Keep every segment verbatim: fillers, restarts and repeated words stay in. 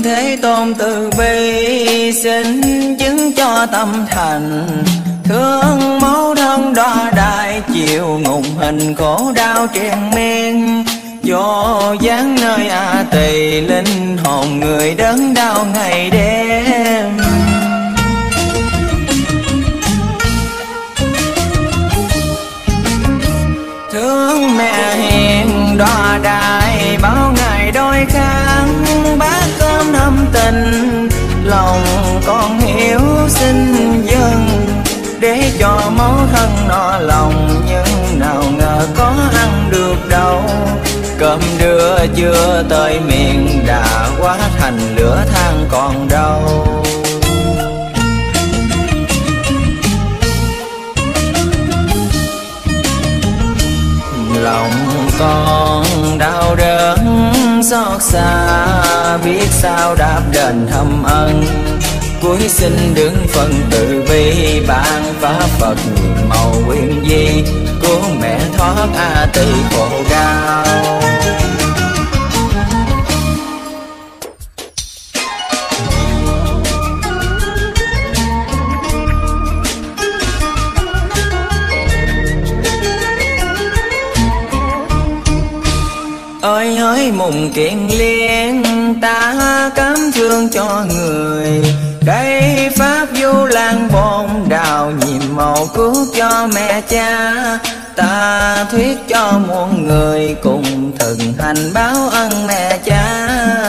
Thế Tôn từ bi xin chứng cho tâm thành, thương mẫu thân đọa đại chịu ngục hình khổ đau triền miên. Vô dáng nơi A Tỳ linh hồn người đớn đau ngày đêm. Thương mẹ hiền đọa đại bao ngày đôi kháng, bát cơm thâm tình lòng con hiếu xin dâng, để cho mẫu thân no lòng nhưng nào ngờ có ăn được đâu. Cơm đưa chưa tới miệng đã hóa thành lửa than còn đâu. Lòng con đau đớn xót xa, biết sao đáp đền thâm ân. Cuối xin đứng phần từ bi ban pháp Phật nhiệm màu quyên di, cứu mẹ thoát A Tỳ khổ đau. Ơi hỡi mùng kiện liên ta cám thương cho người, đây pháp du lan bồn đào nhiệm màu cứu cho mẹ cha. Ta thuyết cho muôn người cùng thực hành báo ân mẹ cha.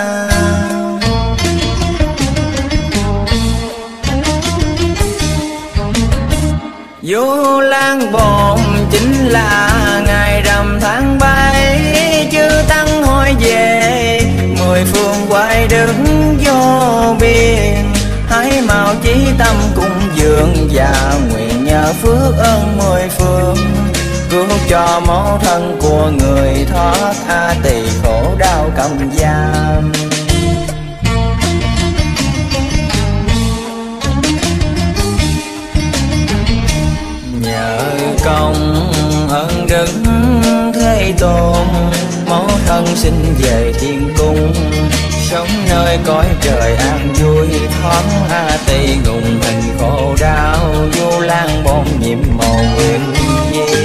Du lan bồn chính là ngày rằm tháng bảy, chư tăng hỏi về mười phương quay đứng vô biên. Hãy mau chí tâm cung dường và nguyện nhờ phước ơn mười phương, cứu cho mẫu thân của người thoát A Tỳ khổ đau cầm giam. Nhờ công ơn Đức Thế Tôn, mẫu thân xin về thiên cung, sống nơi cõi trời an vui, thoát A Tỳ ngùng hình khổ đau. Du lan bồn nhiệm màu nguyện di,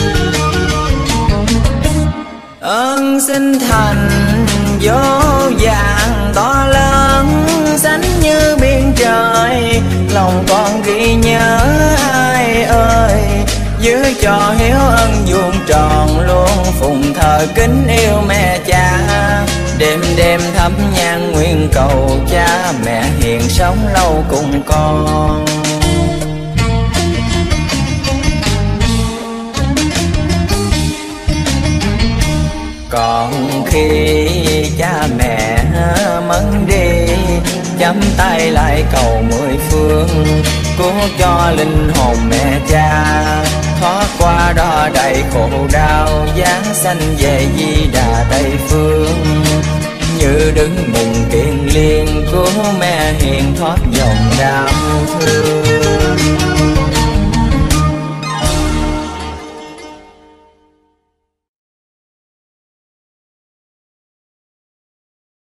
ơn sinh thành vô vàng to lớn, sánh như biển trời. Lòng con ghi nhớ ai ơi, giữ cho hiếu ân vuông tròn luôn, phụng thờ kính yêu mẹ cha. Đêm đêm thắp nhang nguyện cầu cha mẹ hiền sống lâu cùng con. Còn khi cha mẹ mất đi, chắp tay lại cầu mười phương, cứu cho linh hồn mẹ cha thoát qua đó đầy khổ đau, giáng sanh về Di Đà Tây phương. Như đứng mùng kiện liên, cứu mẹ hiền thoát dòng đau thương.